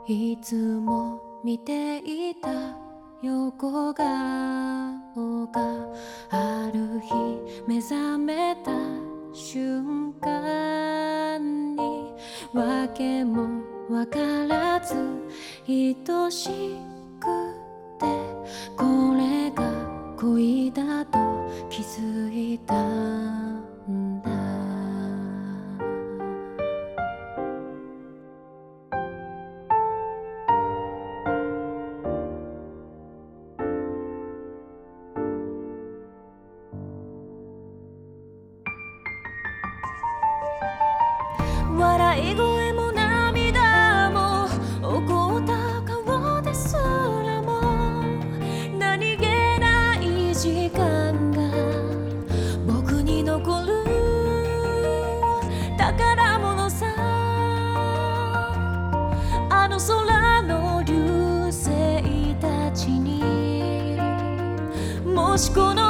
いつも見ていた横顔がある日目覚めた瞬間に訳もわからず愛しくてこれが恋だと気づいたんだ。笑い声も涙も起こった顔ですらも何気ない時間が僕に残る宝物さ。あの空の流星たちにもしこの